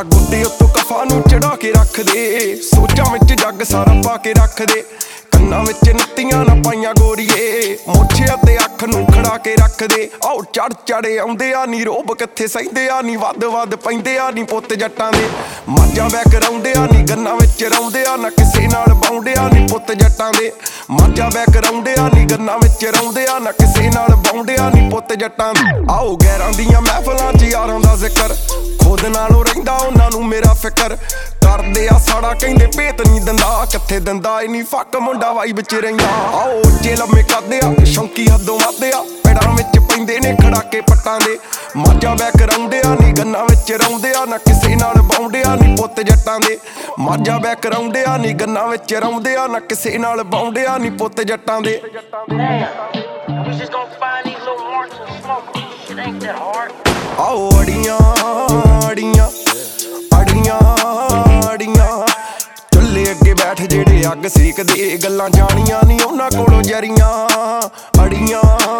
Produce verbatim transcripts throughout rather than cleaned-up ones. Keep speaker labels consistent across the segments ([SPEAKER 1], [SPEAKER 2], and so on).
[SPEAKER 1] ਤਾਂ ਗੁੱਡੇ ਉੱਤੋਂ ਕਫਾ ਨੂੰ ਚੜਾ ਕੇ ਰੱਖ ਦੇ, ਸੋਚਾਂ ਵਿੱਚ ਜੱਗ ਸਾਰਾ ਪਾ ਕੇ ਰੱਖ ਦੇ। ਕੰਨਾਂ ਵਿੱਚ ਨੱਤੀਆਂ ਨਾ ਪਾਈਆਂ ਗੋਰੀਏ, ਮੋਛਿਆਂ ਤੇ ਅੱਖ ਨੂੰ ਖੜਾ ਕੇ ਰੱਖ ਦੇ। ਆਓ ਚੜ ਚੜੇ ਆਉਂਦੇ ਆ ਨੀ ਰੋਬ ਕਿੱਥੇ ਸਹਿੰਦੇ ਆ ਨੀ, ਵੱਧ ਵੱਧ ਪੈਂਦੇ ਆ ਨੀ ਪੁੱਤ ਜੱਟਾਂ ਦੇ। ਮਾਝਾ ਬੈ ਕਰਾਉਂਦੇ ਆ ਨੀ ਗੰਨਾਂ ਵਿੱਚ ਰੌਂਦੇ ਆ, ਨਾ ਕਿਸੇ ਨਾਲ ਬਾਉਂਦੇ ਆ ਨੀ ਪੁੱਤ ਜੱਟਾਂ ਦੇ। ਮਾਝਾ ਬੈ ਕਰਾਉਂਦੇ ਆ ਨੀ ਗੰਨਾਂ ਵਿੱਚ ਰੌਂਦੇ ਆ, ਨਾ ਕਿਸੇ ਨਾਲ ਬਾਉਂਦੇ ਆ ਨੀ ਪੁੱਤ ਜੱਟਾਂ ਦੇ। ਆਓ ਗੈਰਾਂ ਦੀਆਂ ਮਹਿਫਲਾਂ 'ਚ ਯਾਰਾਂ ਦਾ ਜ਼ਿਕਰ, ਖੁਦ ਨਾਲੋਂ ਰਹਿੰਦਾ ਉਹਨਾਂ ਨੂੰ ਮੇਰਾ ਫਿਕਰ। ਕਰਦੇ ਆ ਸਾੜਾ ਕਹਿੰਦੇ ਭੇਤ ਨਹੀਂ ਦਿੰਦਾ, ਕਿੱਥੇ ਦਿੰਦਾ ਈ ਨੀ ਫੱਕ ਮੁੰਡਾ ਵਾਈ ਵਿੱਚ ਰਹਿੰਦਾ। ਆਓ ਉੱਚੇ ਲੰਮੇ ਕਰਦੇ ਆ ਸ਼ੌਂਕੀ ਹੱਦੋਂ ਵੱਧ ਆ, ਪੈੜਾਂ ਵਿੱਚ ਪੈਂਦੇ ਨੇ ਖੜਾਕੇ ਪੱਟਾਂ ਦੇ। ਮਾਝਾ ਬੈ ਕਰਾਉਂਦੇ ਆ ਨੀ ਗੰਨਾਂ ਵਿੱਚ ਰੌਂਦੇ ਆ, ਨਾ ਕਿਸੇ ਨਾਲ ਬਾਉਂਦੇ ਆ ਨੀ ਪੁੱਤ ਜੱਟਾਂ ਦੇ। ਮਾਝਾ ਬੈ ਕਰਾਉਂਦੇ ਆ ਨੀ ਗੰਨਾਂ ਵਿੱਚ ਰੌਂਦੇ ਆ, ਨਾ ਕਿਸੇ ਨਾਲ ਬਾਉਂਦੇ ਆ ਨੀ ਪੁੱਤ ਜੱਟਾਂ ਦੇ। ਆਓ ਅੜੀਆਂ ਅੜੀਆਂ ਅੜੀਆਂ ਅੜੀਆਂ, ਚੁੱਲ੍ਹੇ ਅੱਗੇ ਬੈਠ ਜਿਹੜੇ ਅੱਗ ਸੇਕਦੇ, ਗੱਲਾਂ ਜਾਣੀਆਂ ਨੀ ਉਹਨਾਂ ਕੋਲੋਂ ਜਰੀਆਂ। ਅੜੀਆਂ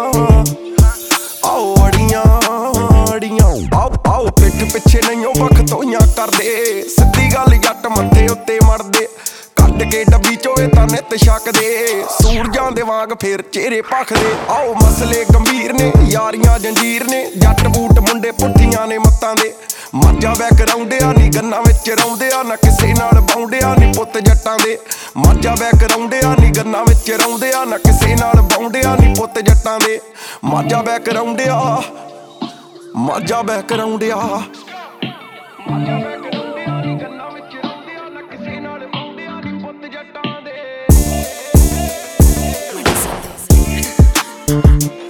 [SPEAKER 1] ਆਓ ਅੜੀਆਂ ਅੜੀਆਂ, ਆਓ ਆਓ ਪਿੱਠ ਪਿੱਛੇ ਨਹੀਂਓ ਬਖਤੋਈਆਂ ਕਰਦੇ, ਸਿੱਧੀ ਗੱਲ ਜੱਟ ਮੱਥੇ ਉੱਤੇ ਮੜਦੇ। ਕੱਢ ਕੇ ਡੱਬੀ ਚੋਏ ਤਾਂ ਨਿੱਤ ਛਕਦੇ, ਸੂਰਜਾਂ ਦੇ ਵਾਂਗ ਫੇਰ ਚਿਹਰੇ ਭਖਦੇ। ਆਓ ਮਸਲੇ ਗੰਭੀਰ ਨੇ, ਯਾਰੀਆਂ ਜੰਜੀਰ ਨੇ, ਜੱਟ ਬੂਟ ਮੁੰਡੇ ਪੁੱਠੀਆਂ ਨੇ ਮੱਤਾਂ ਦੇ। ਮਾਝਾ ਬੈ ਕਰਾਉਂਦੇ ਆ ਨੀ ਗੰਨਾਂ ਵਿੱਚ ਰੌਂਦੇ ਆ, ਨਾ ਕਿਸੇ ਨਾਲ ਬਾਉਂਦੇ ਆ ਨੀ ਪੁੱਤ ਜੱਟਾਂ ਦੇ। ਮਾਝਾ ਬੈ ਕਰਾਉਂਦੇ ਆ ਨੀ ਗੰਨਾਂ ਵਿੱਚ ਰੌਂਦੇ ਆ, ਨਾ ਕਿਸੇ ਨਾਲ ਬਾਉਂਦੇ ਆ ਨੀ ਪੁੱਤ ਜੱਟਾਂ ਦੇ। ਮਾਝਾ ਬੈ ਕਰਾਉਂਦੇ ਆ ਮਾਝਾ ਬੈ ਕਰਾਉਂਦੇ ਆ ਮਾਝਾ ਬੈ ਕਰਾਉਂਦੇ ਆ ਨੀ ਗੰਨਾਂ ਵਿੱਚ ਰੌਂਦੇ ਆ, ਨਾ ਕਿਸੇ ਨਾਲ ਬਾਉਂਦੇ ਆ ਨੀ ਪੁੱਤ ਜੱਟਾਂ ਦੇ।